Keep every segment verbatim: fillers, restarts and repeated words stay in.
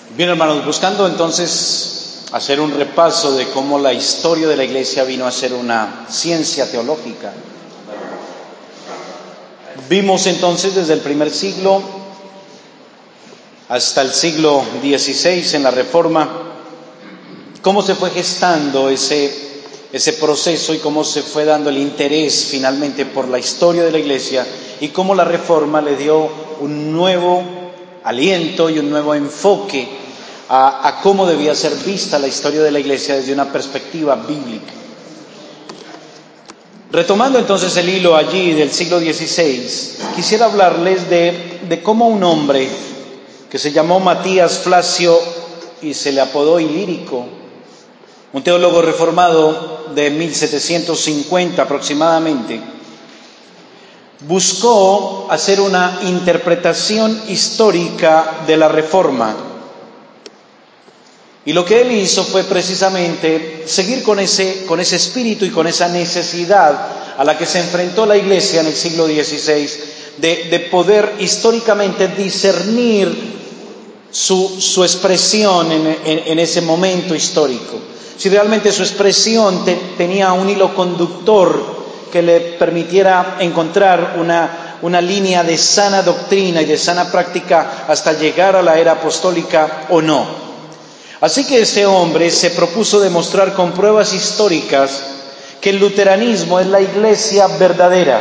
Bien, hermanos, buscando entonces hacer un repaso de cómo la historia de la Iglesia vino a ser una ciencia teológica. Vimos entonces desde el primer siglo hasta el siglo dieciséis en la Reforma cómo se fue gestando ese, ese proceso y cómo se fue dando el interés finalmente por la historia de la Iglesia y cómo la Reforma le dio un nuevo aliento y un nuevo enfoque a, a cómo debía ser vista la historia de la Iglesia desde una perspectiva bíblica. Retomando entonces el hilo allí del siglo dieciséis, quisiera hablarles de, de cómo un hombre que se llamó Matías Flacio y se le apodó Ilírico, un teólogo reformado de mil setecientos cincuenta aproximadamente, buscó hacer una interpretación histórica de la Reforma. Y lo que él hizo fue precisamente seguir con ese, con ese espíritu y con esa necesidad a la que se enfrentó la Iglesia en el siglo dieciséis, de, de poder históricamente discernir su, su expresión en, en, en ese momento histórico. Si realmente su expresión te, tenía un hilo conductor que le permitiera encontrar una, una línea de sana doctrina y de sana práctica hasta llegar a la era apostólica o no. Así que este hombre se propuso demostrar con pruebas históricas que el luteranismo es la iglesia verdadera.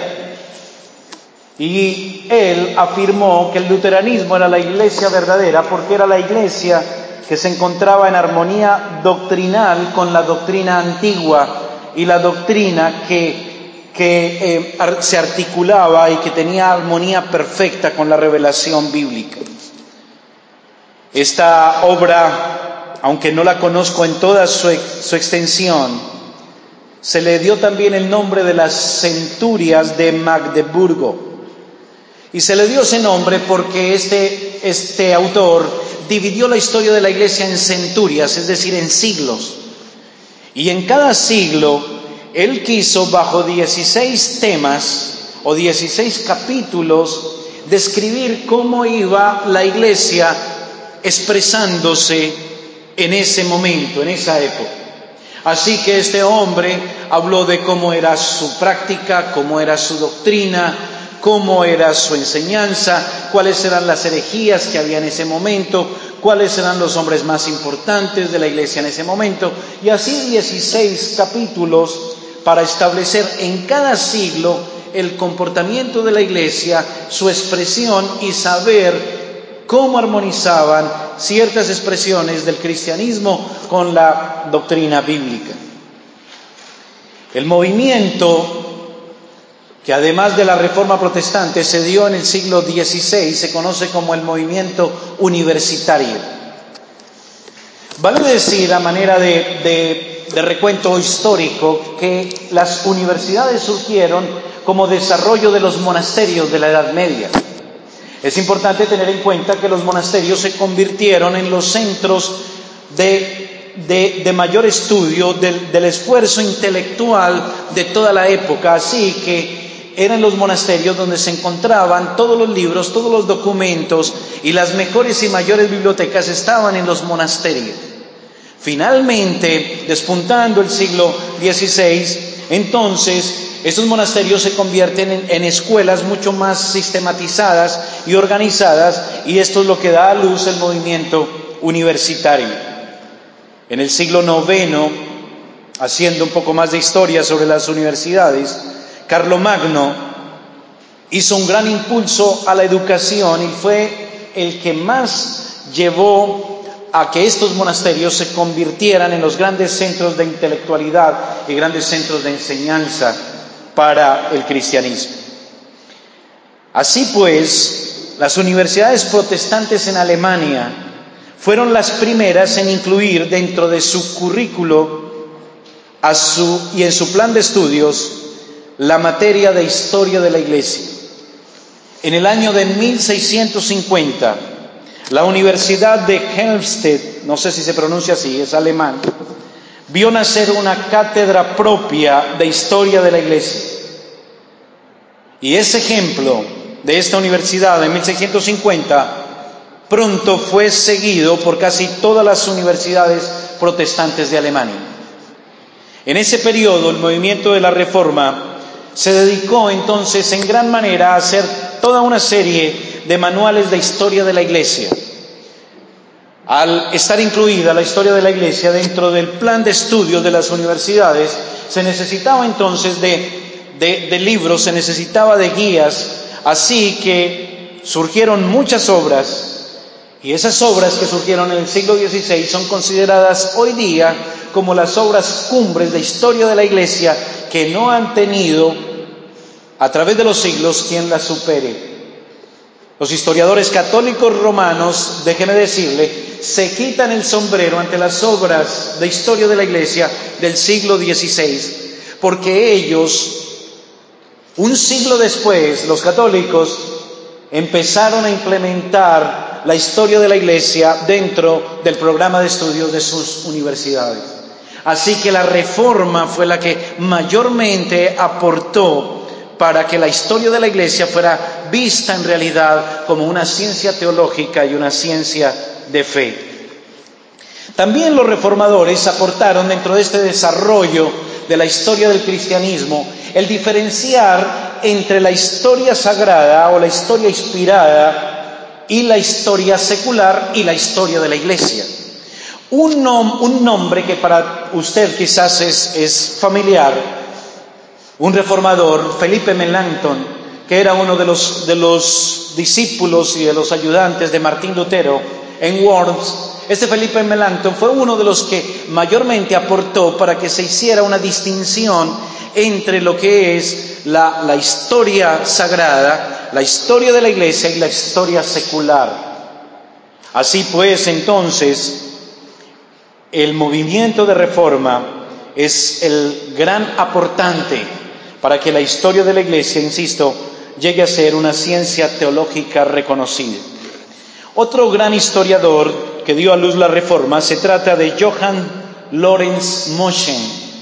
Y él afirmó que el luteranismo era la iglesia verdadera porque era la iglesia que se encontraba en armonía doctrinal con la doctrina antigua y la doctrina que, que eh, se articulaba y que tenía armonía perfecta con la revelación bíblica. Esta obra, aunque no la conozco en toda su, su extensión, se le dio también el nombre de las centurias de Magdeburgo. Y se le dio ese nombre porque este, este autor dividió la historia de la Iglesia en centurias, es decir, en siglos. Y en cada siglo, él quiso, bajo dieciséis temas o dieciséis capítulos, describir cómo iba la Iglesia expresándose en ese momento, en esa época. Así que este hombre habló de cómo era su práctica, cómo era su doctrina, cómo era su enseñanza, cuáles eran las herejías que había en ese momento, cuáles eran los hombres más importantes de la iglesia en ese momento, y así dieciséis capítulos para establecer en cada siglo el comportamiento de la iglesia, su expresión y saber cómo armonizaban ciertas expresiones del cristianismo con la doctrina bíblica. El movimiento que además de la Reforma Protestante se dio en el siglo dieciséis, se conoce como el movimiento universitario. Vale decir, a manera de, de, de recuento histórico, que las universidades surgieron como desarrollo de los monasterios de la Edad Media. Es importante tener en cuenta que los monasterios se convirtieron en los centros de, de, de mayor estudio del, del esfuerzo intelectual de toda la época, así que eran los monasterios donde se encontraban todos los libros, todos los documentos y las mejores y mayores bibliotecas estaban en los monasterios. Finalmente, despuntando el siglo dieciséis, entonces estos monasterios se convierten en, en escuelas mucho más sistematizadas y organizadas, y esto es lo que da a luz el movimiento universitario. En el siglo noveno, haciendo un poco más de historia sobre las universidades, Carlomagno hizo un gran impulso a la educación y fue el que más llevó a que estos monasterios se convirtieran en los grandes centros de intelectualidad y grandes centros de enseñanza para el cristianismo. Así pues, las universidades protestantes en Alemania fueron las primeras en incluir dentro de su currículo a su, y en su plan de estudios la materia de historia de la Iglesia. En el año de mil seiscientos cincuenta, la Universidad de Helmstedt, no sé si se pronuncia así, es alemán, vio nacer una cátedra propia de historia de la Iglesia. Y ese ejemplo de esta universidad en mil seiscientos cincuenta pronto fue seguido por casi todas las universidades protestantes de Alemania. En ese periodo, el movimiento de la Reforma se dedicó entonces en gran manera a hacer toda una serie de manuales de historia de la Iglesia. Al estar incluida la historia de la Iglesia dentro del plan de estudios de las universidades, se necesitaba entonces de, de, de libros, se necesitaba de guías, así que surgieron muchas obras, y esas obras que surgieron en el siglo dieciséis son consideradas hoy día como las obras cumbres de historia de la Iglesia, que no han tenido a través de los siglos quien las supere. Los historiadores católicos romanos, déjeme decirle, se quitan el sombrero ante las obras de historia de la Iglesia del siglo dieciséis, porque ellos, un siglo después, los católicos, empezaron a implementar la historia de la Iglesia dentro del programa de estudios de sus universidades. Así que la Reforma fue la que mayormente aportó para que la historia de la Iglesia fuera vista en realidad como una ciencia teológica y una ciencia de fe. También los reformadores aportaron dentro de este desarrollo de la historia del cristianismo el diferenciar entre la historia sagrada o la historia inspirada y la historia secular y la historia de la Iglesia. Un, nom- un nombre que para usted quizás es, es familiar, un reformador, Felipe Melanchthon, que era uno de los, de los discípulos y de los ayudantes de Martín Lutero en Worms. Este Felipe Melanchthon fue uno de los que mayormente aportó para que se hiciera una distinción entre lo que es la, la historia sagrada, la historia de la Iglesia y la historia secular. Así pues, entonces, el movimiento de Reforma es el gran aportante para que la historia de la Iglesia, insisto, llegue a ser una ciencia teológica reconocida. Otro gran historiador que dio a luz la Reforma se trata de Johann Lorenz Moschen,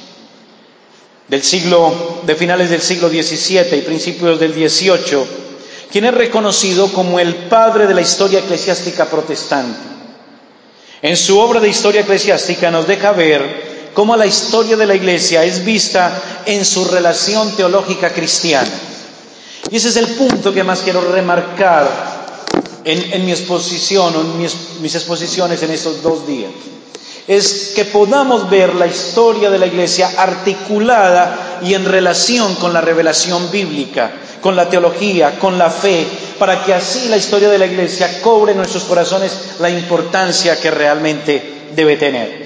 del siglo, de finales del siglo diecisiete y principios del dieciocho, quien es reconocido como el padre de la historia eclesiástica protestante. En su obra de historia eclesiástica nos deja ver cómo la historia de la Iglesia es vista en su relación teológica cristiana. Y ese es el punto que más quiero remarcar en, en mi exposición o en mis, mis exposiciones en estos dos días. Es que podamos ver la historia de la Iglesia articulada y en relación con la revelación bíblica, con la teología, con la fe, para que así la historia de la Iglesia cobre en nuestros corazones la importancia que realmente debe tener.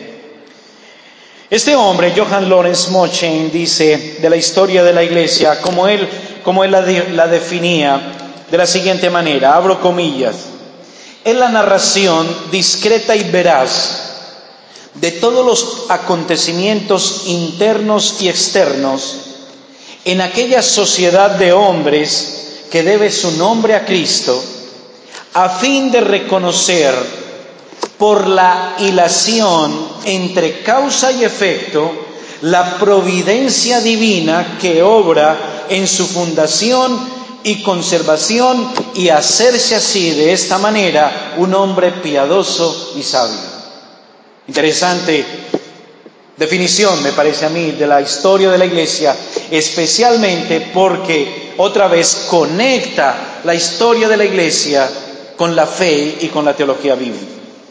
Este hombre, Johann Lorenz Moschen, dice de la historia de la Iglesia, como él, como él la, de, la definía, de la siguiente manera, abro comillas: es la narración discreta y veraz de todos los acontecimientos internos y externos en aquella sociedad de hombres que debe su nombre a Cristo, a fin de reconocer por la hilación entre causa y efecto la providencia divina que obra en su fundación y conservación, y hacerse así, de esta manera, un hombre piadoso y sabio. Interesante definición, me parece a mí, de la historia de la Iglesia, especialmente porque otra vez conecta la historia de la Iglesia con la fe y con la teología bíblica.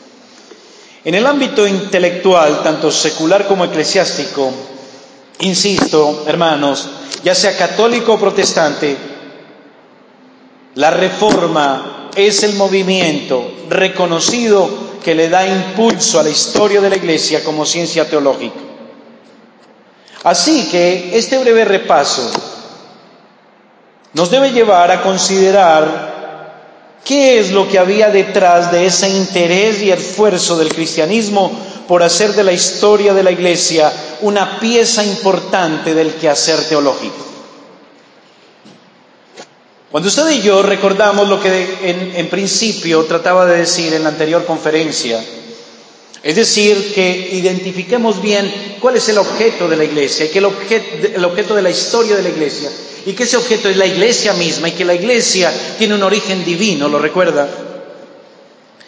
En el ámbito intelectual, tanto secular como eclesiástico, insisto, hermanos, ya sea católico o protestante, la Reforma es el movimiento reconocido que le da impulso a la historia de la Iglesia como ciencia teológica. Así que este breve repaso nos debe llevar a considerar qué es lo que había detrás de ese interés y esfuerzo del cristianismo por hacer de la historia de la Iglesia una pieza importante del quehacer teológico. Cuando usted y yo recordamos lo que en, en principio trataba de decir en la anterior conferencia, es decir, que identifiquemos bien cuál es el objeto de la Iglesia, y que el objeto, el objeto de la historia de la Iglesia, y que ese objeto es la Iglesia misma, y que la Iglesia tiene un origen divino, ¿lo recuerda?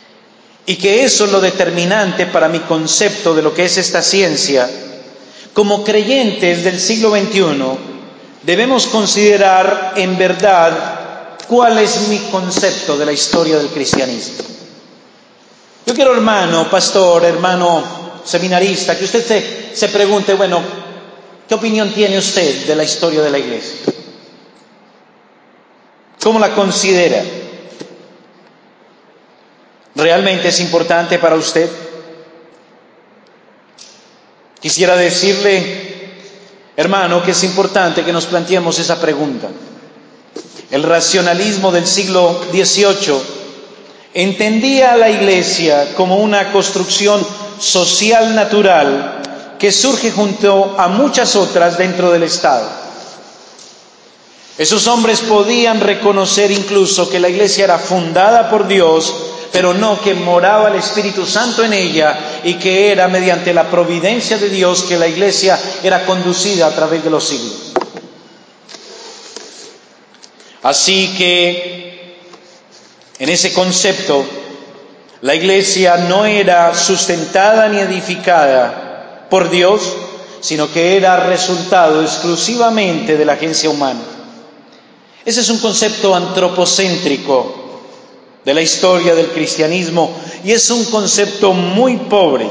y que eso es lo determinante para mi concepto de lo que es esta ciencia, como creyentes del siglo veintiuno debemos considerar en verdad cuál es mi concepto de la historia del cristianismo. Yo quiero, hermano pastor, hermano seminarista, que usted se, se pregunte, bueno, ¿qué opinión tiene usted de la historia de la iglesia? ¿Cómo la considera? ¿Realmente es importante para usted? Quisiera decirle, hermano, que es importante que nos planteemos esa pregunta. El racionalismo del siglo dieciocho entendía a la iglesia como una construcción social natural que surge junto a muchas otras dentro del Estado. Esos hombres podían reconocer incluso que la iglesia era fundada por Dios, pero no que moraba el Espíritu Santo en ella y que era mediante la providencia de Dios que la iglesia era conducida a través de los siglos. Así que, en ese concepto, la iglesia no era sustentada ni edificada por Dios, sino que era resultado exclusivamente de la agencia humana. Ese es un concepto antropocéntrico de la historia del cristianismo y es un concepto muy pobre.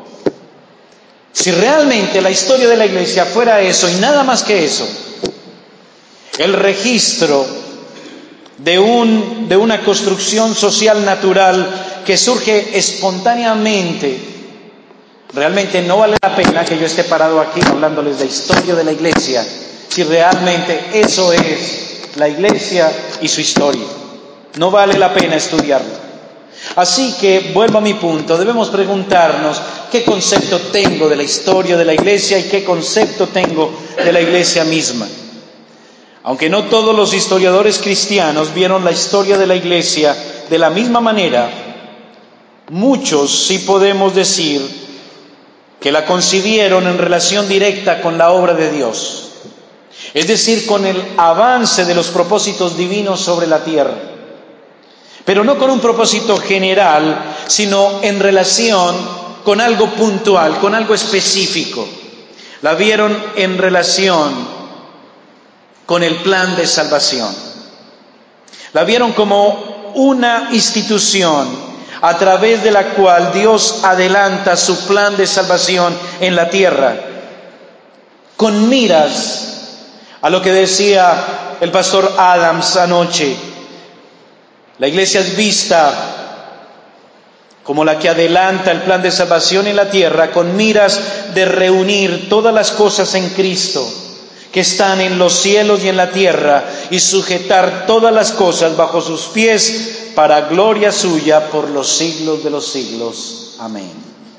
Si realmente la historia de la iglesia fuera eso y nada más que eso, el registro de, un, de una construcción social natural que surge espontáneamente, realmente no vale la pena que yo esté parado aquí hablándoles de historia de la iglesia, si realmente eso es la iglesia y su historia. No vale la pena estudiarlo. Así que, vuelvo a mi punto, debemos preguntarnos qué concepto tengo de la historia de la iglesia y qué concepto tengo de la iglesia misma. Aunque no todos los historiadores cristianos vieron la historia de la iglesia de la misma manera, muchos sí podemos decir que la concibieron en relación directa con la obra de Dios, es decir, con el avance de los propósitos divinos sobre la tierra, pero no con un propósito general, sino en relación con algo puntual, con algo específico. La vieron en relación con el plan de salvación. La vieron como una institución a través de la cual Dios adelanta su plan de salvación en la tierra, con miras a lo que decía el pastor Adams anoche. La iglesia es vista como la que adelanta el plan de salvación en la tierra con miras de reunir todas las cosas en Cristo que están en los cielos y en la tierra y sujetar todas las cosas bajo sus pies para gloria suya por los siglos de los siglos. Amén.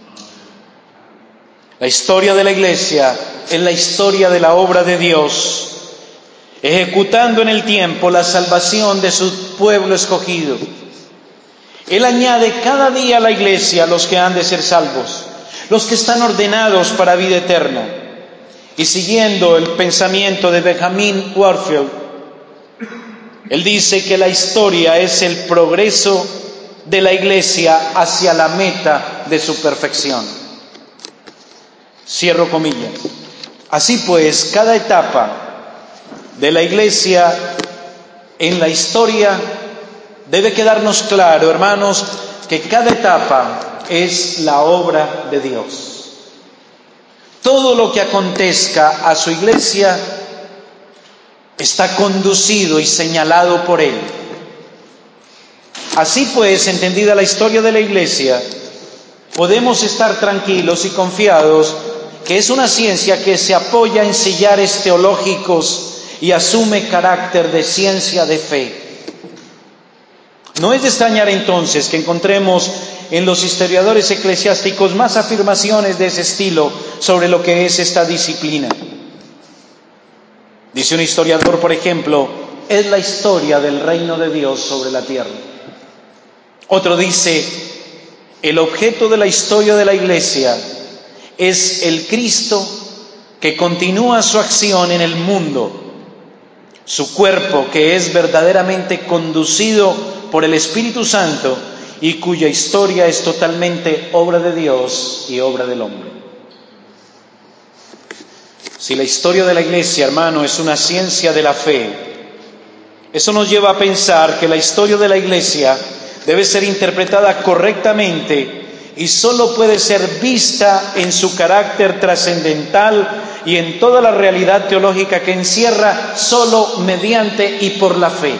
La historia de la iglesia es la historia de la obra de Dios, ejecutando en el tiempo la salvación de su pueblo escogido. Él añade cada día a la iglesia los que han de ser salvos, los que están ordenados para vida eterna. Y siguiendo el pensamiento de Benjamin Warfield, él dice que la historia es el progreso de la iglesia hacia la meta de su perfección. Cierro comillas. Así pues, cada etapa de la iglesia en la historia debe quedarnos claro, hermanos, que cada etapa es la obra de Dios. Todo lo que acontezca a su iglesia está conducido y señalado por Él. Así pues, entendida la historia de la iglesia, podemos estar tranquilos y confiados que es una ciencia que se apoya en sillares teológicos y asume carácter de ciencia de fe. No es de extrañar entonces que encontremos en los historiadores eclesiásticos más afirmaciones de ese estilo sobre lo que es esta disciplina. Dice un historiador, por ejemplo, es la historia del reino de Dios sobre la tierra. Otro dice, el objeto de la historia de la iglesia es el Cristo que continúa su acción en el mundo, su cuerpo que es verdaderamente conducido por el Espíritu Santo y cuya historia es totalmente obra de Dios y obra del hombre. Si la historia de la Iglesia, hermano, es una ciencia de la fe, eso nos lleva a pensar que la historia de la Iglesia debe ser interpretada correctamente y solo puede ser vista en su carácter trascendental y en toda la realidad teológica que encierra solo mediante y por la fe.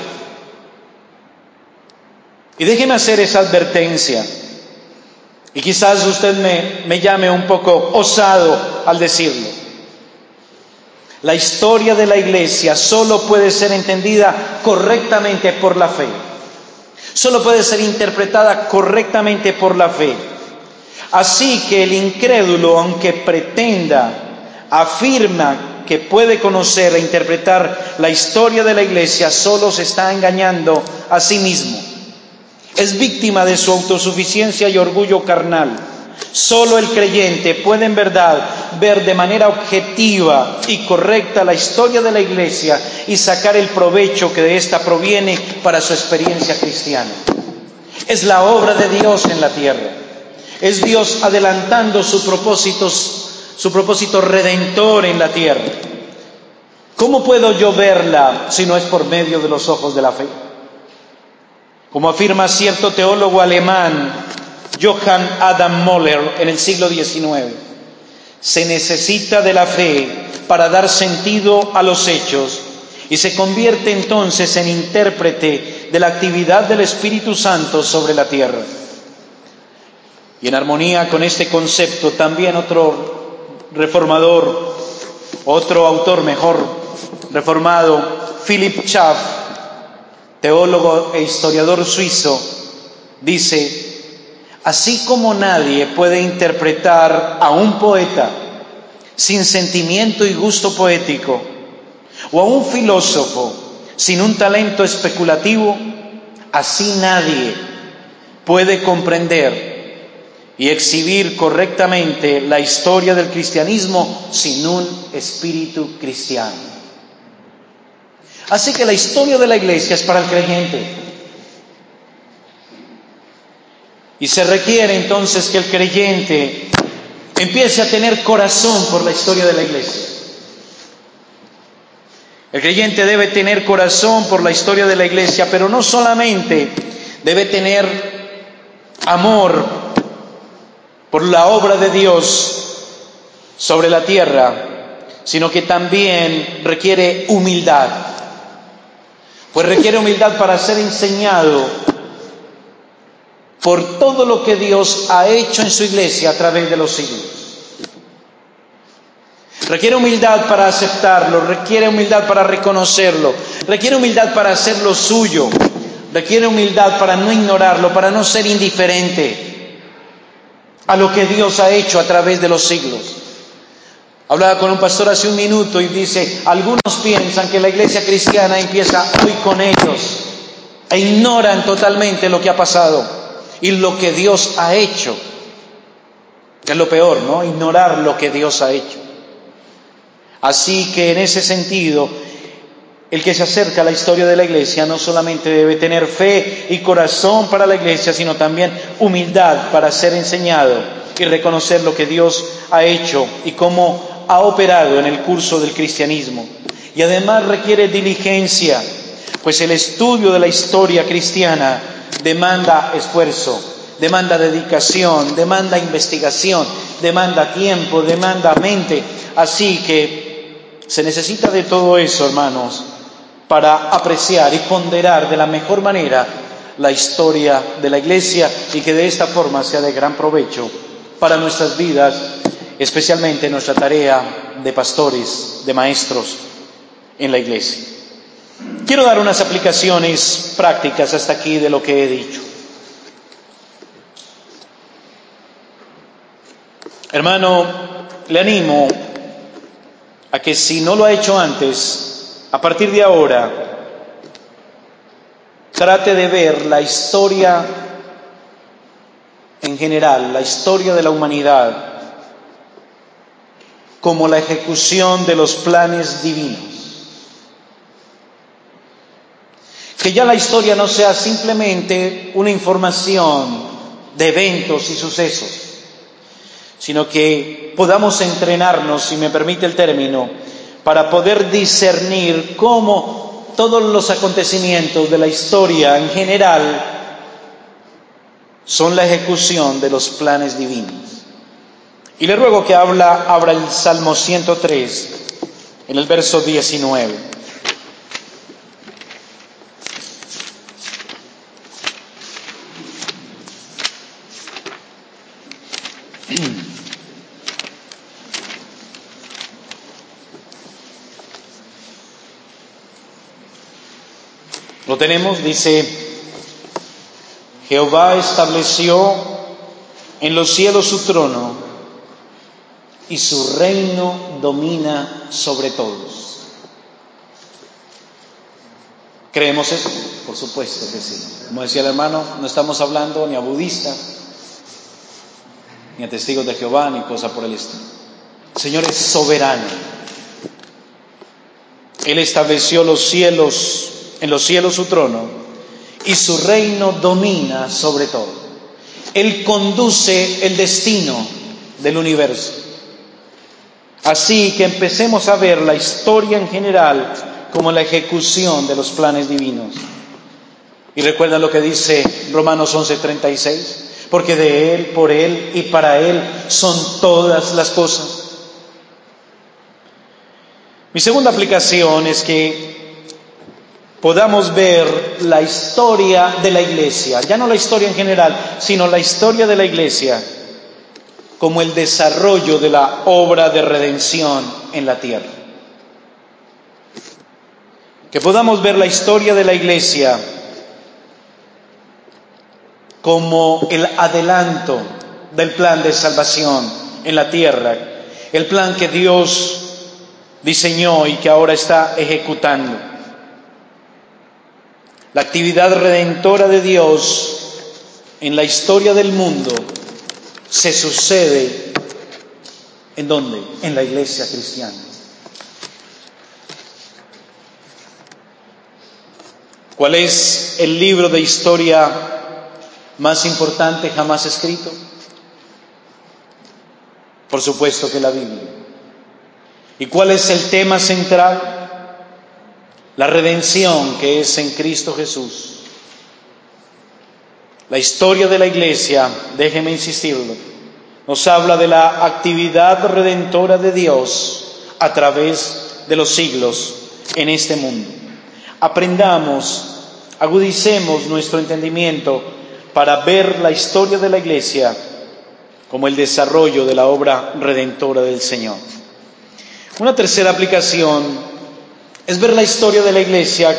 Y déjeme hacer esa advertencia, y quizás usted me, me llame un poco osado al decirlo. La historia de la Iglesia solo puede ser entendida correctamente por la fe. Solo puede ser interpretada correctamente por la fe. Así que el incrédulo, aunque pretenda, afirma que puede conocer e interpretar la historia de la Iglesia, solo se está engañando a sí mismo. Es víctima de su autosuficiencia y orgullo carnal. Solo el creyente puede en verdad ver de manera objetiva y correcta la historia de la Iglesia y sacar el provecho que de ésta proviene para su experiencia cristiana. Es la obra de Dios en la tierra. Es Dios adelantando sus propósitos, su propósito redentor en la tierra. ¿Cómo puedo yo verla si no es por medio de los ojos de la fe? Como afirma cierto teólogo alemán, Johann Adam Möller, en el siglo diecinueve, se necesita de la fe para dar sentido a los hechos y se convierte entonces en intérprete de la actividad del Espíritu Santo sobre la tierra. Y en armonía con este concepto, también otro reformador, otro autor mejor reformado, Philip Schaff, teólogo e historiador suizo, dice: así como nadie puede interpretar a un poeta sin sentimiento y gusto poético, o a un filósofo sin un talento especulativo, así nadie puede comprender y exhibir correctamente la historia del cristianismo sin un espíritu cristiano. Así que la historia de la Iglesia es para el creyente. Y se requiere entonces que el creyente empiece a tener corazón por la historia de la Iglesia. El creyente debe tener corazón por la historia de la Iglesia, pero no solamente debe tener amor por la obra de Dios sobre la tierra, sino que también requiere humildad. Pues requiere humildad para ser enseñado por todo lo que Dios ha hecho en su Iglesia a través de los siglos. Requiere humildad para aceptarlo, requiere humildad para reconocerlo, requiere humildad para hacerlo suyo, requiere humildad para no ignorarlo, para no ser indiferente a lo que Dios ha hecho a través de los siglos. Hablaba con un pastor hace un minuto y dice: algunos piensan que la iglesia cristiana empieza hoy con ellos e ignoran totalmente lo que ha pasado y lo que Dios ha hecho, que es lo peor, ¿no? Ignorar lo que Dios ha hecho. Así que en ese sentido, el que se acerca a la historia de la Iglesia no solamente debe tener fe y corazón para la Iglesia, sino también humildad para ser enseñado y reconocer lo que Dios ha hecho y cómo ha operado en el curso del cristianismo. Y además requiere diligencia, pues el estudio de la historia cristiana demanda esfuerzo, demanda dedicación, demanda investigación, demanda tiempo, demanda mente. Así que se necesita de todo eso, hermanos, para apreciar y ponderar de la mejor manera la historia de la Iglesia y que de esta forma sea de gran provecho para nuestras vidas, especialmente en nuestra tarea de pastores, de maestros en la Iglesia. Quiero dar unas aplicaciones prácticas hasta aquí de lo que he dicho. Hermano, le animo a que si no lo ha hecho antes, a partir de ahora, trate de ver la historia en general, la historia de la humanidad, como la ejecución de los planes divinos. Que ya la historia no sea simplemente una información de eventos y sucesos, sino que podamos entrenarnos, si me permite el término, para poder discernir cómo todos los acontecimientos de la historia en general son la ejecución de los planes divinos. Y le ruego que habla, abra el Salmo ciento tres, en el verso diecinueve. Lo tenemos, dice: Jehová estableció en los cielos su trono y su reino domina sobre todos. ¿Creemos eso? Por supuesto que sí. Como decía el hermano, no estamos hablando ni a budistas, ni a testigos de Jehová, ni cosa por el estilo. El Señor es soberano. Él estableció los cielos, en los cielos su trono, y su reino domina sobre todo. Él conduce el destino del universo. Así que empecemos a ver la historia en general como la ejecución de los planes divinos. Y recuerda lo que dice Romanos once treinta y seis, porque de Él, por Él y para Él son todas las cosas. Mi segunda aplicación es que podamos ver la historia de la iglesia, ya no la historia en general, sino la historia de la iglesia como el desarrollo de la obra de redención en la tierra. Que podamos ver la historia de la iglesia como el adelanto del plan de salvación en la tierra, el plan que Dios diseñó y que ahora está ejecutando. La actividad redentora de Dios en la historia del mundo se sucede ¿en dónde? En la iglesia cristiana. ¿Cuál es el libro de historia más importante jamás escrito? Por supuesto que la Biblia. ¿Y cuál es el tema central? La redención que es en Cristo Jesús. La historia de la iglesia, déjeme insistirlo, nos habla de la actividad redentora de Dios a través de los siglos en este mundo. Aprendamos, agudicemos nuestro entendimiento para ver la historia de la iglesia como el desarrollo de la obra redentora del Señor. Una tercera aplicación es ver la historia de la iglesia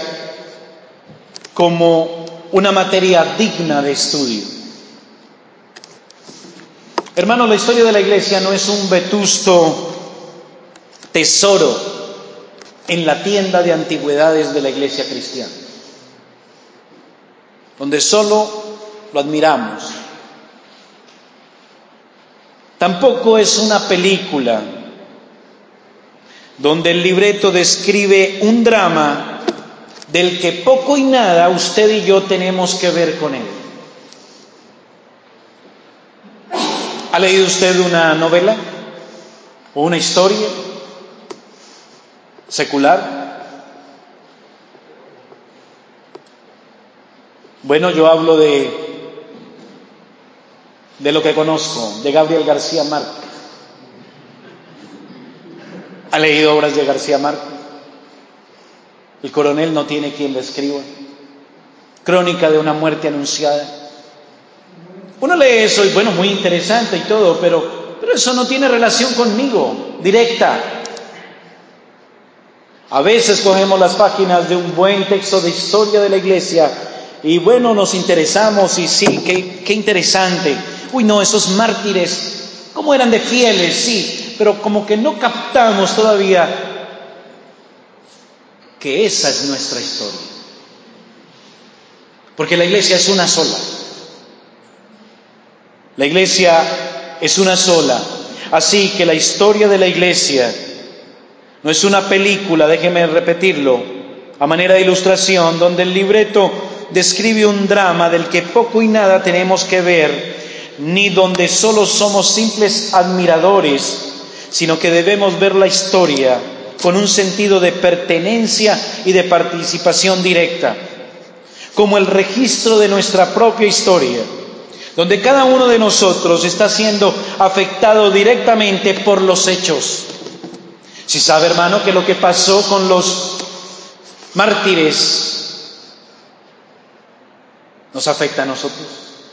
como una materia digna de estudio. Hermanos, la historia de la iglesia no es un vetusto tesoro en la tienda de antigüedades de la iglesia cristiana, donde solo lo admiramos. Tampoco es una película donde el libreto describe un drama del que poco y nada usted y yo tenemos que ver con él. ¿Ha leído usted una novela o una historia secular? Bueno, yo hablo de, de lo que conozco, de Gabriel García Márquez. ¿Ha leído obras de García Márquez? El coronel no tiene quien le escriba. Crónica de una muerte anunciada. Uno lee eso y bueno, muy interesante y todo, pero, pero eso no tiene relación conmigo, directa. A veces cogemos las páginas de un buen texto de historia de la iglesia y bueno, nos interesamos y sí, qué, qué interesante. Uy, no, esos mártires, ¿cómo eran de fieles? Sí, pero como que no captamos todavía que esa es nuestra historia. Porque la iglesia es una sola. La iglesia es una sola. Así que la historia de la iglesia no es una película, déjeme repetirlo, a manera de ilustración, donde el libreto describe un drama del que poco y nada tenemos que ver, ni donde solo somos simples admiradores, sino que debemos ver la historia con un sentido de pertenencia y de participación directa, como el registro de nuestra propia historia, donde cada uno de nosotros está siendo afectado directamente por los hechos. Si sabe, hermano, que lo que pasó con los mártires nos afecta a nosotros,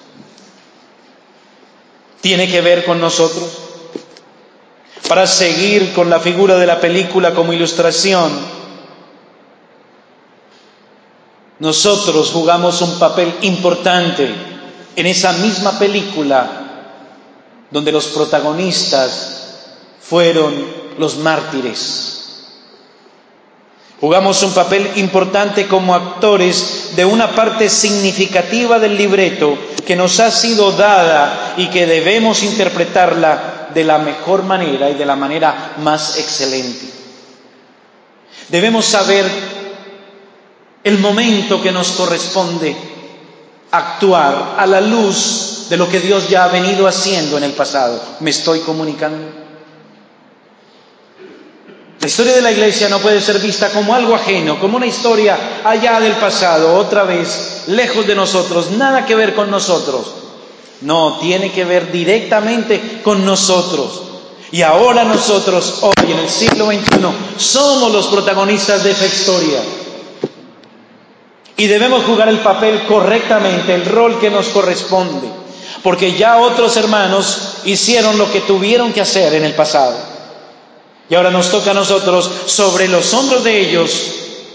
tiene que ver con nosotros. Para seguir con la figura de la película como ilustración, nosotros jugamos un papel importante en esa misma película donde los protagonistas fueron los mártires. Jugamos un papel importante como actores de una parte significativa del libreto que nos ha sido dada y que debemos interpretarla de la mejor manera y de la manera más excelente. Debemos saber el momento que nos corresponde actuar a la luz de lo que Dios ya ha venido haciendo en el pasado. ¿Me estoy comunicando? La historia de la iglesia no puede ser vista como algo ajeno, como una historia allá del pasado, otra vez, lejos de nosotros, nada que ver con nosotros. No, tiene que ver directamente con nosotros. Y ahora nosotros, hoy en el siglo veintiuno, somos los protagonistas de esa historia. Y debemos jugar el papel correctamente, el rol que nos corresponde, porque ya otros hermanos hicieron lo que tuvieron que hacer en el pasado. Y ahora nos toca a nosotros, sobre los hombros de ellos,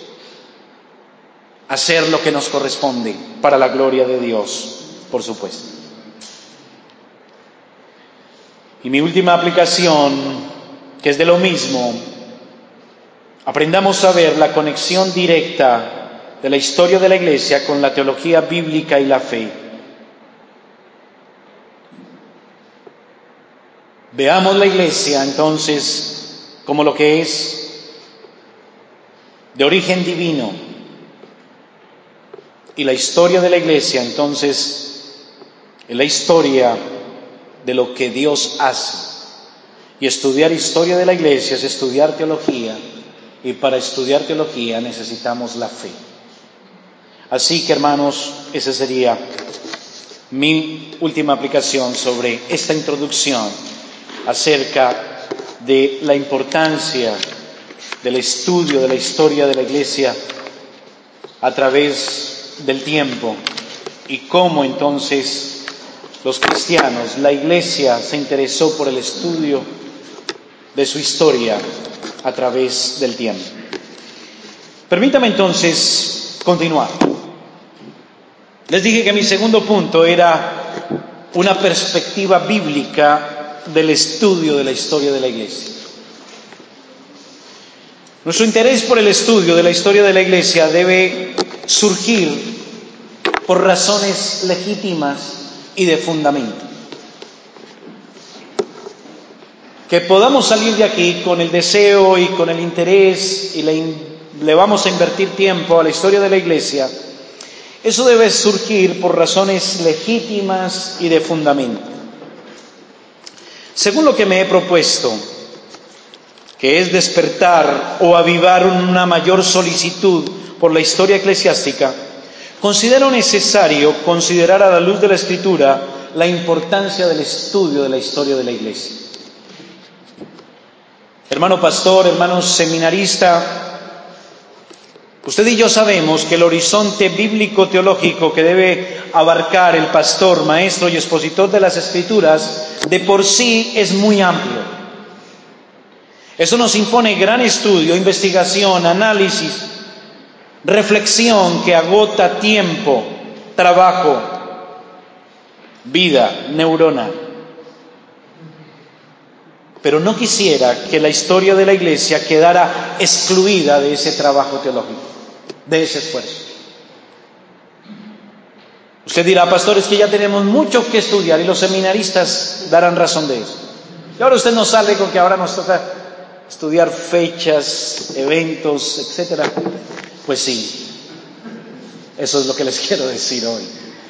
hacer lo que nos corresponde para la gloria de Dios, por supuesto. Y mi última aplicación, que es de lo mismo, aprendamos a ver la conexión directa de la historia de la iglesia con la teología bíblica y la fe. Veamos la iglesia entonces como lo que es, de origen divino, y la historia de la iglesia entonces es la historia de lo que Dios hace. Y estudiar historia de la iglesia es estudiar teología, y para estudiar teología necesitamos la fe. Así que, hermanos, esa sería mi última aplicación sobre esta introducción acerca de la importancia del estudio de la historia de la iglesia a través del tiempo, y cómo entonces los cristianos, la iglesia, se interesó por el estudio de su historia a través del tiempo. Permítame entonces continuar. Les dije que mi segundo punto era una perspectiva bíblica del estudio de la historia de la iglesia. Nuestro interés por el estudio de la historia de la iglesia debe surgir por razones legítimas y de fundamento. Que podamos salir de aquí con el deseo y con el interés y le, le vamos a invertir tiempo a la historia de la iglesia, eso debe surgir por razones legítimas y de fundamento. Según lo que me he propuesto, que es despertar o avivar una mayor solicitud por la historia eclesiástica, considero necesario considerar a la luz de la Escritura la importancia del estudio de la historia de la iglesia. Hermano pastor, hermano seminarista, usted y yo sabemos que el horizonte bíblico-teológico que debe abarcar el pastor, maestro y expositor de las Escrituras de por sí es muy amplio. Eso nos impone gran estudio, investigación, análisis, reflexión que agota tiempo, trabajo, vida, neurona. Pero no quisiera que la historia de la iglesia quedara excluida de ese trabajo teológico, de ese esfuerzo. Usted dirá, pastor, es que ya tenemos mucho que estudiar, y los seminaristas darán razón de eso. Y ahora usted nos sale con que ahora nos toca estudiar fechas, eventos, etcétera. Pues sí, eso es lo que les quiero decir hoy.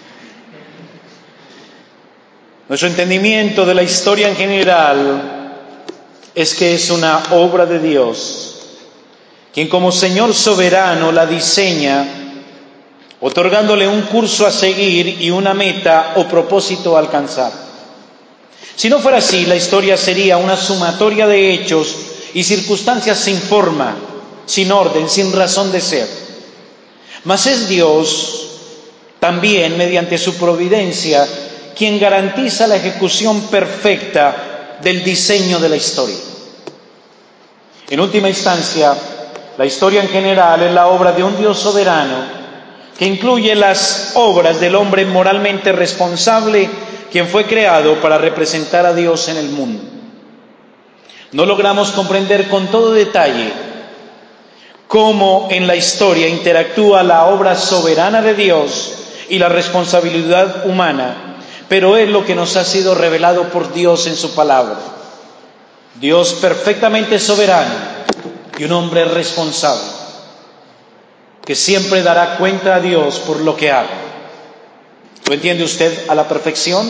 Nuestro entendimiento de la historia en general es que es una obra de Dios, quien como Señor soberano la diseña, otorgándole un curso a seguir y una meta o propósito a alcanzar. Si no fuera así, la historia sería una sumatoria de hechos y circunstancias sin forma, sin orden, sin razón de ser. Mas es Dios también, mediante su providencia, quien garantiza la ejecución perfecta del diseño de la historia. En última instancia, la historia en general es la obra de un Dios soberano que incluye las obras del hombre moralmente responsable, quien fue creado para representar a Dios en el mundo. No logramos comprender con todo detalle cómo en la historia interactúa la obra soberana de Dios y la responsabilidad humana, pero es lo que nos ha sido revelado por Dios en su palabra. Dios perfectamente soberano y un hombre responsable, que siempre dará cuenta a Dios por lo que haga. ¿Lo entiende usted a la perfección?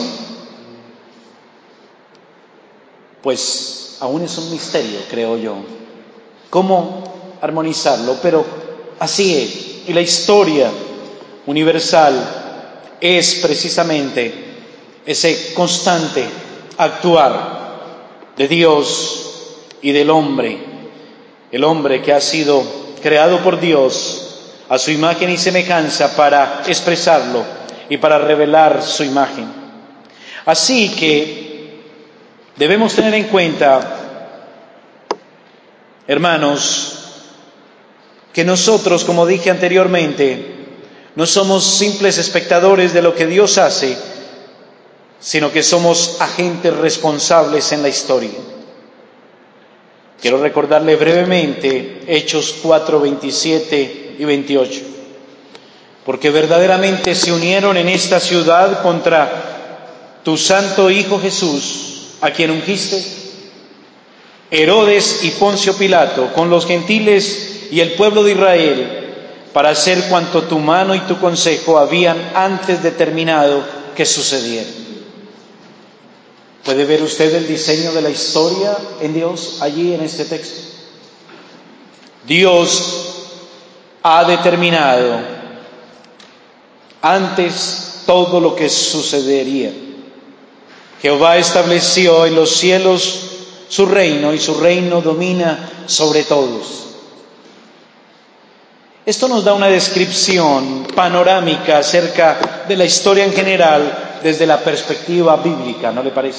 Pues aún es un misterio, creo yo, cómo armonizarlo, pero así es. Y la historia universal es precisamente ese constante actuar de Dios y del hombre, el hombre que ha sido creado por Dios a su imagen y semejanza para expresarlo y para revelar su imagen. Así que debemos tener en cuenta, hermanos, que nosotros, como dije anteriormente, no somos simples espectadores de lo que Dios hace, sino que somos agentes responsables en la historia. Quiero recordarle brevemente Hechos cuatro, veintisiete y veintiocho. Porque verdaderamente se unieron en esta ciudad contra tu santo Hijo Jesús, a quien ungiste, Herodes y Poncio Pilato, con los gentiles y el pueblo de Israel, para hacer cuanto tu mano y tu consejo habían antes determinado que sucediera. ¿Puede ver usted el diseño de la historia en Dios allí en este texto? Dios ha determinado antes todo lo que sucedería. Jehová estableció en los cielos su reino y su reino domina sobre todos. Esto nos da una descripción panorámica acerca de la historia en general desde la perspectiva bíblica, ¿no le parece?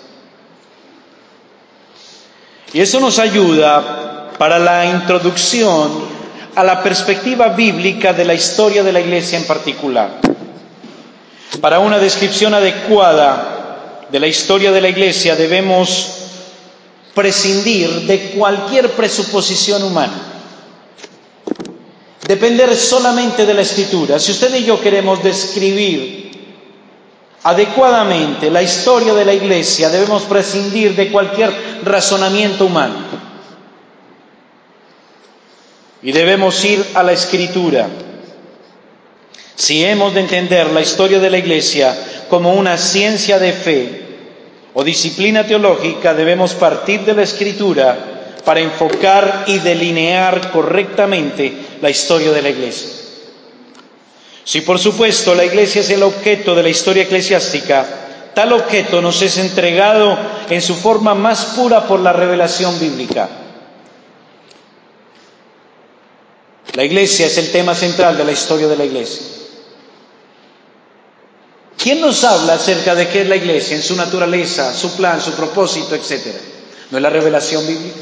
Y eso nos ayuda para la introducción a la perspectiva bíblica de la historia de la Iglesia en particular. Para una descripción adecuada de la historia de la Iglesia debemos prescindir de cualquier presuposición humana. Depender solamente de la Escritura. Si usted y yo queremos describir adecuadamente la historia de la Iglesia, debemos prescindir de cualquier razonamiento humano. Y debemos ir a la Escritura. Si hemos de entender la historia de la Iglesia como una ciencia de fe o disciplina teológica, debemos partir de la Escritura para enfocar y delinear correctamente la historia de la Iglesia. Si por supuesto la Iglesia es el objeto de la historia eclesiástica, tal objeto nos es entregado en su forma más pura por la revelación bíblica. La Iglesia es el tema central de la historia de la Iglesia. ¿Quién nos habla acerca de qué es la Iglesia en su naturaleza, su plan, su propósito, etcétera? ¿No es la revelación bíblica?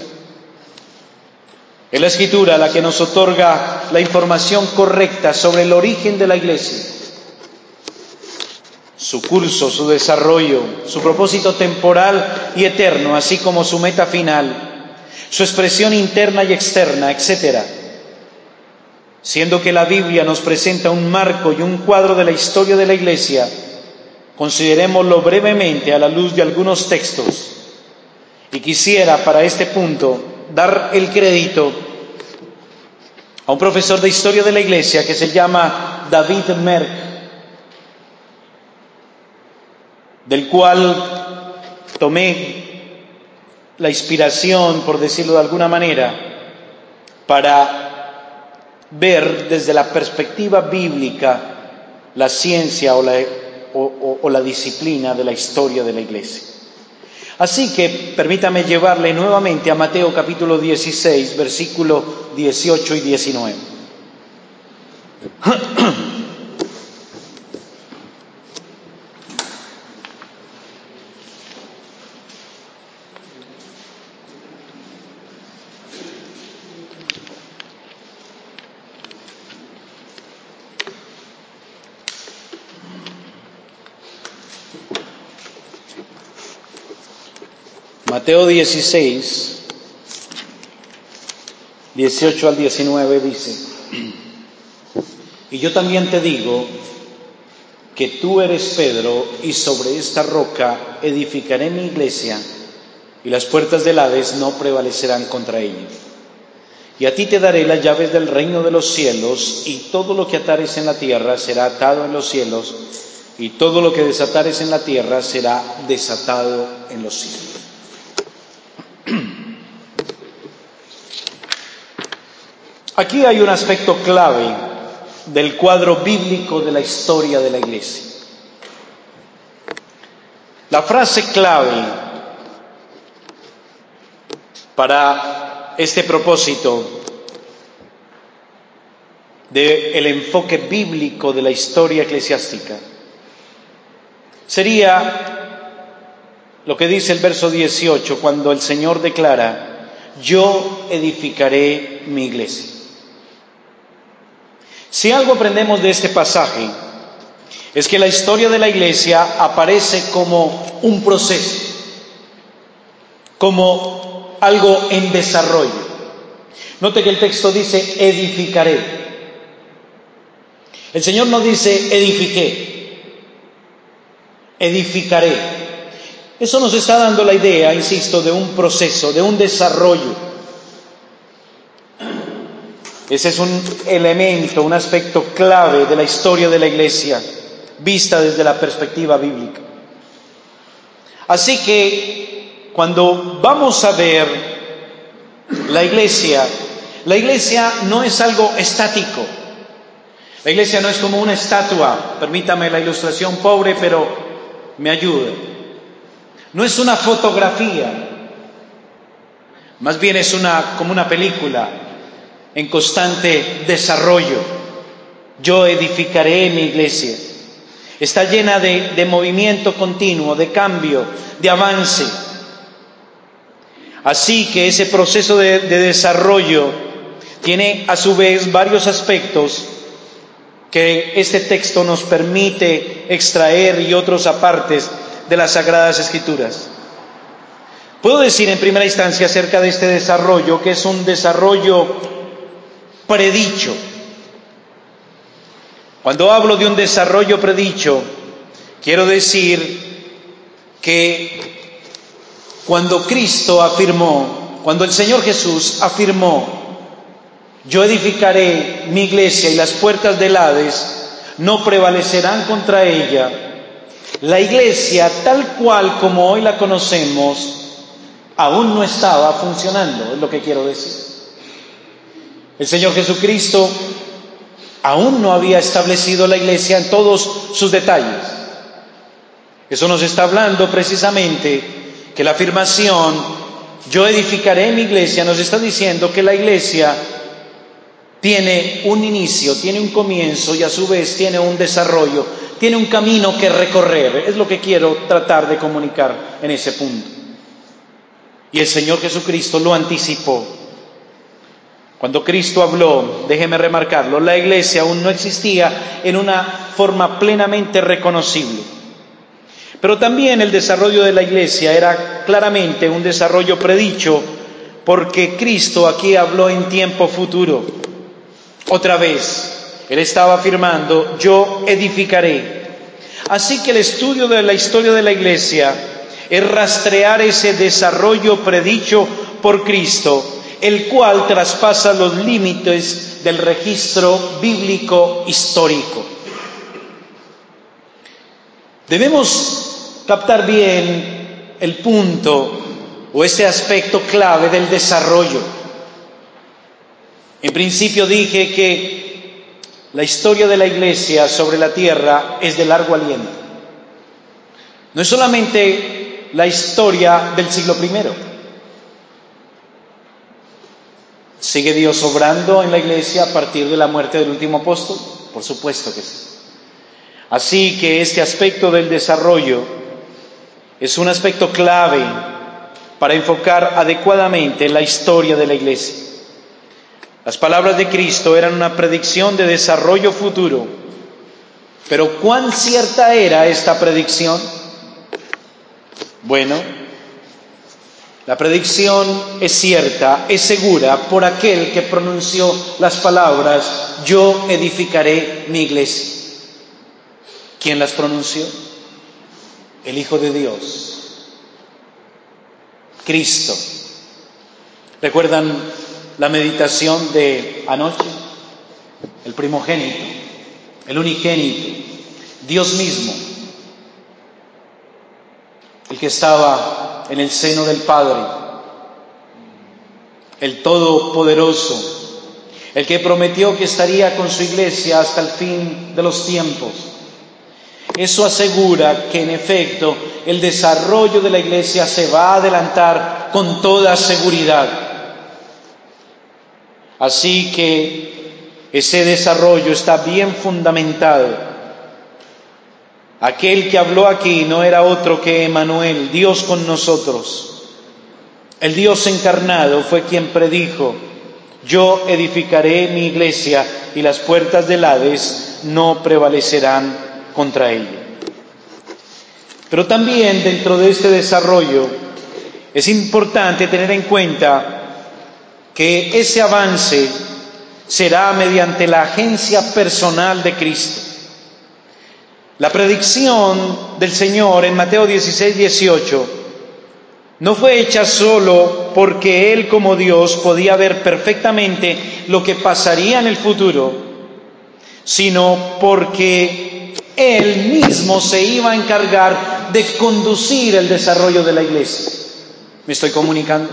Es la Escritura la que nos otorga la información correcta sobre el origen de la Iglesia, su curso, su desarrollo, su propósito temporal y eterno, así como su meta final, su expresión interna y externa, etcétera. Siendo que la Biblia nos presenta un marco y un cuadro de la historia de la Iglesia, considerémoslo brevemente a la luz de algunos textos. Y quisiera para este punto dar el crédito a a un profesor de historia de la iglesia que se llama David Merck, del cual tomé la inspiración, por decirlo de alguna manera, para ver desde la perspectiva bíblica la ciencia o la, o, o, o la disciplina de la historia de la iglesia. Así que permítame llevarle nuevamente a Mateo capítulo dieciséis, versículos dieciocho y diecinueve. Mateo dieciséis, dieciocho al diecinueve dice: y yo también te digo que tú eres Pedro, y sobre esta roca edificaré mi iglesia, y las puertas del Hades no prevalecerán contra ella. Y a ti te daré las llaves del reino de los cielos, y todo lo que atares en la tierra será atado en los cielos, y todo lo que desatares en la tierra será desatado en los cielos. Aquí hay un aspecto clave del cuadro bíblico de la historia de la iglesia. La frase clave para este propósito del enfoque bíblico de la historia eclesiástica sería lo que dice el verso dieciocho, cuando el Señor declara: yo edificaré mi iglesia. Si algo aprendemos de este pasaje, es que la historia de la iglesia aparece como un proceso, como algo en desarrollo. Note que el texto dice: edificaré. El Señor no dice: edifiqué, edificaré. Eso nos está dando la idea, insisto, de un proceso, de un desarrollo. Ese es un elemento, un aspecto clave de la historia de la iglesia, vista desde la perspectiva bíblica. Así que, cuando vamos a ver la iglesia, la iglesia no es algo estático. La iglesia no es como una estatua, permítame la ilustración pobre, pero me ayuda. No es una fotografía, más bien es una, como una película en constante desarrollo. Yo edificaré mi iglesia. Está llena de, de movimiento continuo, de cambio, de avance. Así que ese proceso de, de desarrollo tiene a su vez varios aspectos que este texto nos permite extraer y otros apartes de las Sagradas Escrituras. Puedo decir en primera instancia acerca de este desarrollo que es un desarrollo predicho. Cuando hablo de un desarrollo predicho, quiero decir que cuando Cristo afirmó, cuando el Señor Jesús afirmó: yo edificaré mi iglesia y las puertas del Hades no prevalecerán contra ella, la iglesia tal cual como hoy la conocemos aún no estaba funcionando, es lo que quiero decir. El Señor Jesucristo aún no había establecido la iglesia en todos sus detalles. Eso nos está hablando precisamente que la afirmación yo edificaré mi iglesia nos está diciendo que la iglesia tiene un inicio, tiene un comienzo y a su vez tiene un desarrollo, tiene un camino que recorrer. Es lo que quiero tratar de comunicar en ese punto. Y el Señor Jesucristo lo anticipó. Cuando Cristo habló, déjeme remarcarlo, la iglesia aún no existía en una forma plenamente reconocible. Pero también el desarrollo de la iglesia era claramente un desarrollo predicho, porque Cristo aquí habló en tiempo futuro. Otra vez, Él estaba afirmando: yo edificaré. Así que el estudio de la historia de la iglesia es rastrear ese desarrollo predicho por Cristo, el cual traspasa los límites del registro bíblico histórico. Debemos captar bien el punto o ese aspecto clave del desarrollo. En principio dije que la historia de la Iglesia sobre la tierra es de largo aliento. No es solamente la historia del siglo primero. ¿Sigue Dios obrando en la Iglesia a partir de la muerte del último apóstol? Por supuesto que sí. Así que este aspecto del desarrollo es un aspecto clave para enfocar adecuadamente la historia de la Iglesia. Las palabras de Cristo eran una predicción de desarrollo futuro, pero ¿cuán cierta era esta predicción? Bueno, la predicción es cierta, es segura por aquel que pronunció las palabras: yo edificaré mi iglesia. ¿Quién las pronunció? El Hijo de Dios, Cristo. ¿Recuerdan la meditación de anoche? El primogénito, el unigénito, Dios mismo, el que estaba en el seno del Padre, el Todopoderoso, el que prometió que estaría con su iglesia hasta el fin de los tiempos. Eso asegura que en efecto el desarrollo de la iglesia se va a adelantar con toda seguridad. Así que ese desarrollo está bien fundamentado. Aquel que habló aquí no era otro que Emmanuel, Dios con nosotros. El Dios encarnado fue quien predijo: yo edificaré mi iglesia y las puertas del Hades no prevalecerán contra ella. Pero también dentro de este desarrollo es importante tener en cuenta que ese avance será mediante la agencia personal de Cristo. La predicción del Señor en Mateo dieciséis, dieciocho no fue hecha solo porque Él como Dios podía ver perfectamente lo que pasaría en el futuro, sino porque Él mismo se iba a encargar de conducir el desarrollo de la iglesia. ¿Me estoy comunicando?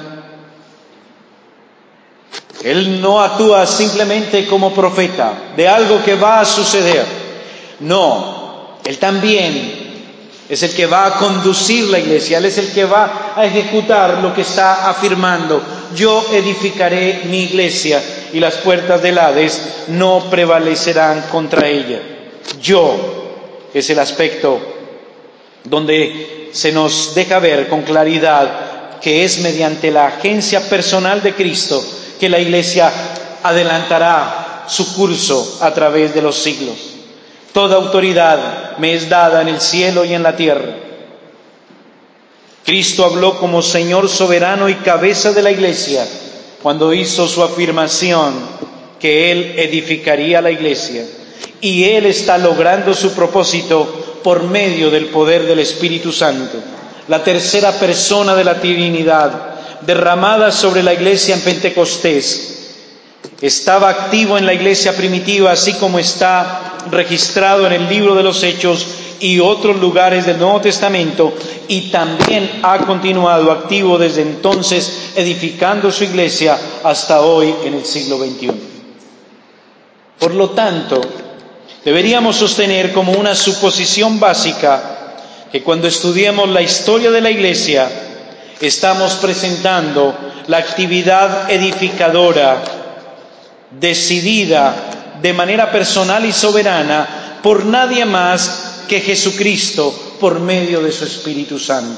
Él no actúa simplemente como profeta de algo que va a suceder. No, Él también es el que va a conducir la iglesia. Él es el que va a ejecutar lo que está afirmando: yo edificaré mi iglesia y las puertas del Hades no prevalecerán contra ella. Yo es el aspecto donde se nos deja ver con claridad que es mediante la agencia personal de Cristo que la iglesia adelantará su curso a través de los siglos. Toda autoridad me es dada en el cielo y en la tierra. Cristo habló como Señor soberano y cabeza de la iglesia cuando hizo su afirmación que Él edificaría la iglesia. Y Él está logrando su propósito por medio del poder del Espíritu Santo, la tercera persona de la Trinidad, derramada sobre la iglesia en Pentecostés. Estaba activo en la iglesia primitiva, así como está registrado en el libro de los Hechos y otros lugares del Nuevo Testamento, y también ha continuado activo desde entonces, edificando su iglesia hasta hoy en el siglo veintiuno. Por lo tanto, deberíamos sostener como una suposición básica que cuando estudiemos la historia de la iglesia, estamos presentando la actividad edificadora, decidida de manera personal y soberana por nadie más que Jesucristo por medio de su Espíritu Santo.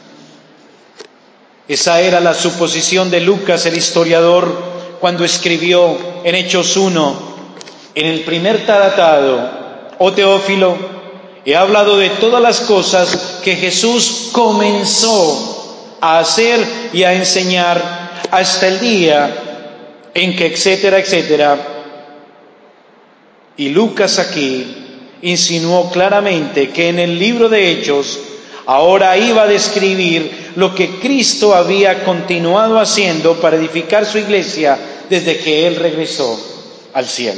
Esa era la suposición de Lucas, el historiador, cuando escribió en Hechos uno: en el primer tratado, oh Teófilo, he hablado de todas las cosas que Jesús comenzó a hacer y a enseñar hasta el día en que etcétera, etcétera. Y Lucas aquí insinuó claramente que en el libro de Hechos ahora iba a describir lo que Cristo había continuado haciendo para edificar su iglesia desde que Él regresó. al cielo.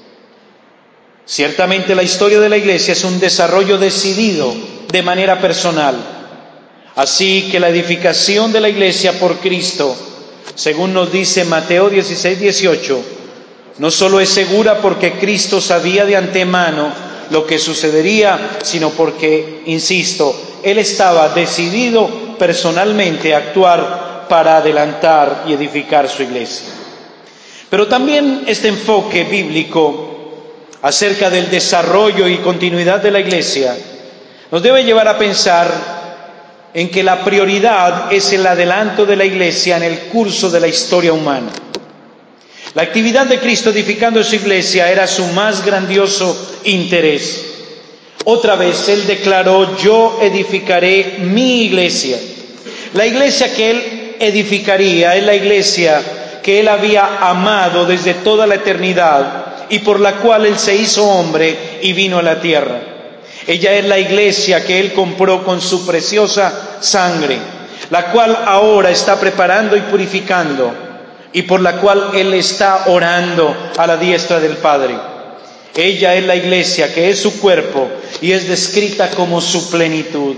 Ciertamente la historia de la Iglesia es un desarrollo decidido de manera personal. Así que la edificación de la Iglesia por Cristo, según nos dice Mateo dieciséis, dieciocho, no solo es segura porque Cristo sabía de antemano lo que sucedería, sino porque, insisto, Él estaba decidido personalmente a actuar para adelantar y edificar su Iglesia. Pero también este enfoque bíblico acerca del desarrollo y continuidad de la Iglesia nos debe llevar a pensar en que la prioridad es el adelanto de la Iglesia en el curso de la historia humana. La actividad de Cristo edificando su Iglesia era su más grandioso interés. Otra vez Él declaró: yo edificaré mi Iglesia. La Iglesia que Él edificaría es la Iglesia que Él había amado desde toda la eternidad y por la cual Él se hizo hombre y vino a la tierra. Ella es la Iglesia que Él compró con su preciosa sangre, la cual ahora está preparando y purificando, y por la cual Él está orando a la diestra del Padre. Ella es la Iglesia que es su cuerpo y es descrita como su plenitud.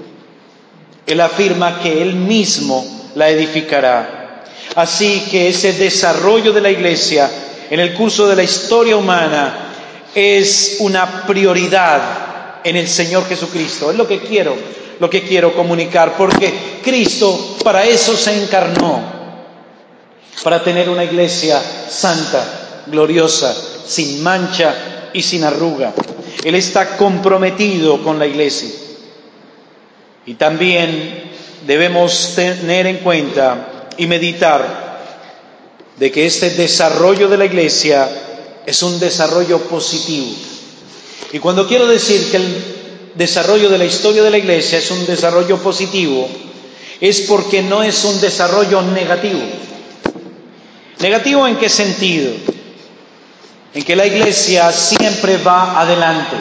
Él afirma que Él mismo la edificará. Así que ese desarrollo de la Iglesia en el curso de la historia humana es una prioridad en el Señor Jesucristo. Es lo que quiero, lo que quiero comunicar, porque Cristo para eso se encarnó, para tener una Iglesia santa, gloriosa, sin mancha y sin arruga. Él está comprometido con la Iglesia. Y también debemos tener en cuenta y meditar de que este desarrollo de la Iglesia es un desarrollo positivo. Y cuando quiero decir que el desarrollo de la historia de la Iglesia es un desarrollo positivo, es porque no es un desarrollo negativo. ¿Negativo en qué sentido? En que la Iglesia siempre va adelante.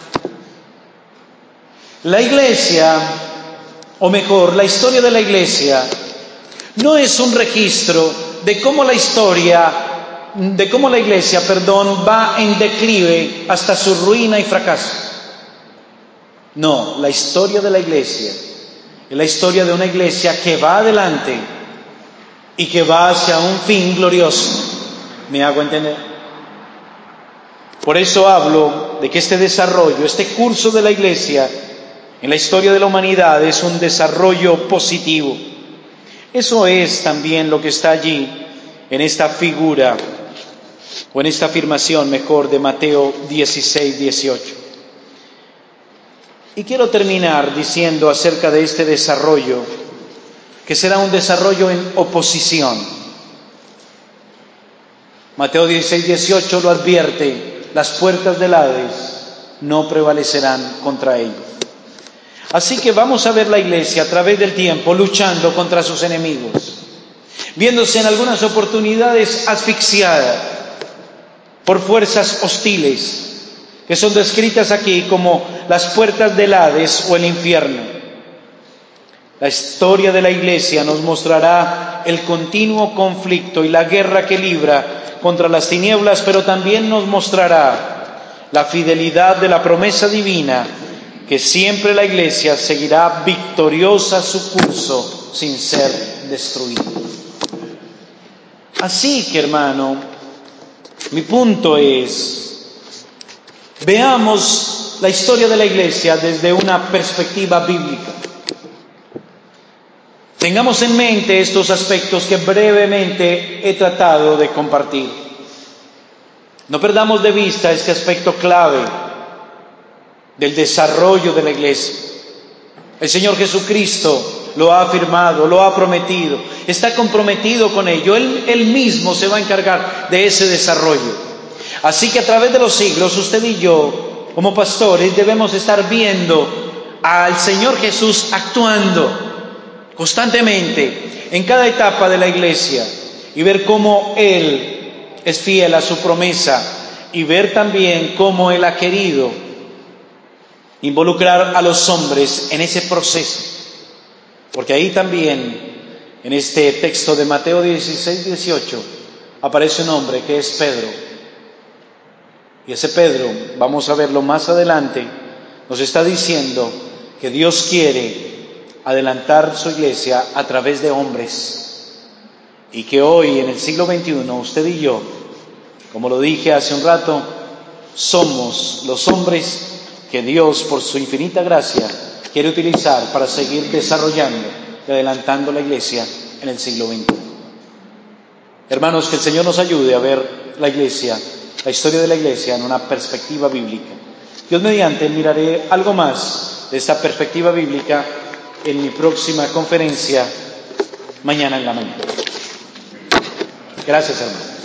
La Iglesia, o mejor, la historia de la Iglesia, no es un registro de cómo la historia, de cómo la Iglesia, perdón, va en declive hasta su ruina y fracaso. No, la historia de la Iglesia es la historia de una Iglesia que va adelante y que va hacia un fin glorioso. ¿Me hago entender? Por eso hablo de que este desarrollo, este curso de la Iglesia en la historia de la humanidad es un desarrollo positivo. Eso es también lo que está allí en esta figura, o en esta afirmación, mejor, de Mateo dieciséis, dieciocho. Y quiero terminar diciendo acerca de este desarrollo, que será un desarrollo en oposición. Mateo dieciséis, dieciocho lo advierte: las puertas del Hades no prevalecerán contra ellos. Así que vamos a ver la Iglesia a través del tiempo luchando contra sus enemigos, viéndose en algunas oportunidades asfixiada por fuerzas hostiles, que son descritas aquí como las puertas del Hades o el infierno. La historia de la Iglesia nos mostrará el continuo conflicto y la guerra que libra contra las tinieblas, pero también nos mostrará la fidelidad de la promesa divina, que siempre la Iglesia seguirá victoriosa su curso sin ser destruida. Así que, hermano, mi punto es, veamos la historia de la Iglesia desde una perspectiva bíblica. Tengamos en mente estos aspectos que brevemente he tratado de compartir. No perdamos de vista este aspecto clave del desarrollo de la Iglesia. El Señor Jesucristo lo ha afirmado, lo ha prometido, está comprometido con ello. Él, él mismo se va a encargar de ese desarrollo. Así que a través de los siglos, usted y yo, como pastores, debemos estar viendo al Señor Jesús actuando constantemente en cada etapa de la Iglesia y ver cómo Él es fiel a su promesa y ver también cómo Él ha querido involucrar a los hombres en ese proceso. Porque ahí también, en este texto de Mateo dieciséis, dieciocho, aparece un hombre que es Pedro, Y ese Pedro, vamos a verlo más adelante, nos está diciendo que Dios quiere adelantar su iglesia a través de hombres. Y que hoy, en el siglo veintiuno, usted y yo, como lo dije hace un rato, somos los hombres que Dios, por su infinita gracia, quiere utilizar para seguir desarrollando y adelantando la iglesia en el siglo veintiuno. Hermanos, que el Señor nos ayude a ver la iglesia, la historia de la iglesia en una perspectiva bíblica. Dios mediante, miraré algo más de esta perspectiva bíblica en mi próxima conferencia mañana en la mañana. Gracias, hermanos.